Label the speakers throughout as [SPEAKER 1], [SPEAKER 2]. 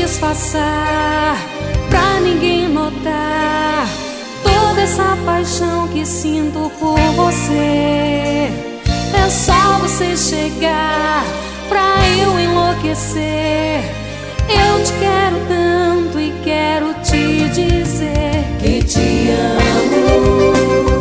[SPEAKER 1] disfarçar, pra ninguém notar toda essa paixão que sinto por você. É só você chegar pra eu enlouquecer. Eu te quero tanto e quero te dizer que te amo.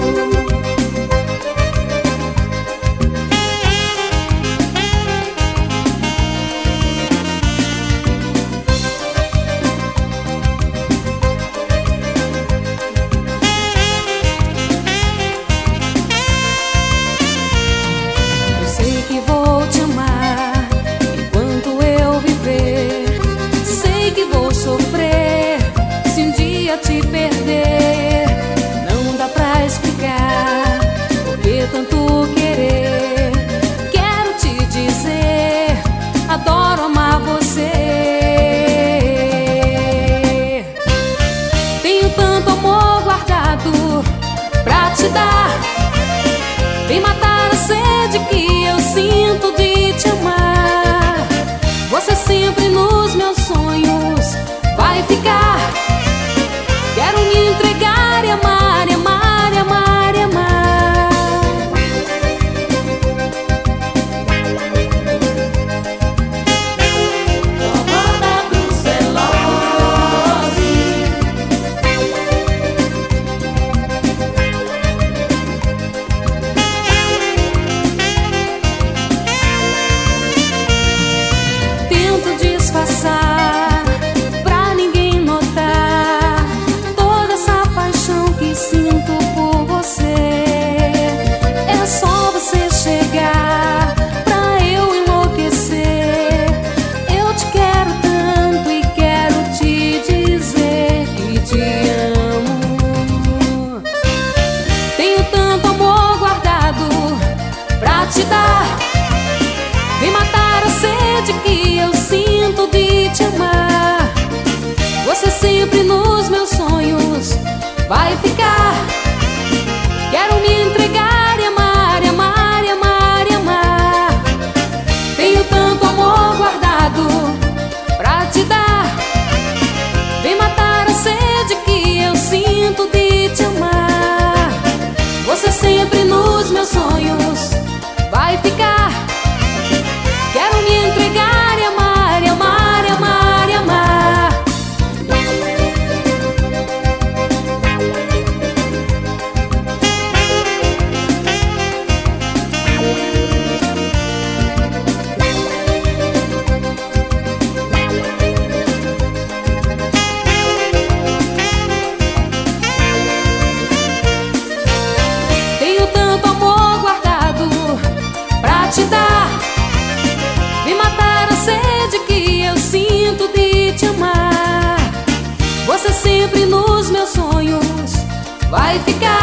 [SPEAKER 1] Te perder, não dá pra explicar por que tanto querer. Quero te dizer, adoro amar você. Tenho tanto amor guardado pra te dar. Vem matar a sede que eu sinto de te amar. Você sempre nos meus sonhos vai ficar. Quero me entregar e amar, e amar, e amar, e amar.
[SPEAKER 2] Tomada brucelose.
[SPEAKER 1] Tento disfarçar pra ninguém notar toda essa paixão que sinto por você. É só você chegar pra eu enlouquecer. Eu te quero tanto e quero te dizer que te amo. Tenho tanto amor guardado pra te dar. Vem matar a sede que eu sinto de te amar. Você sempre nos meus sonhos vai ficar. Quero me entregar e amar, e amar, e amar, e amar. Tenho tanto amor guardado pra te dar. Vem matar a sede que eu sinto de te amar. Você sempre nos meus sonhos vai ficar. Quero me entregar e amar, e amar, e amar, e amar. Tenho tanto amor guardado pra te dar. Vem matar a sede que eu sinto de te amar. Você sempre nos meus sonhos vai ficar.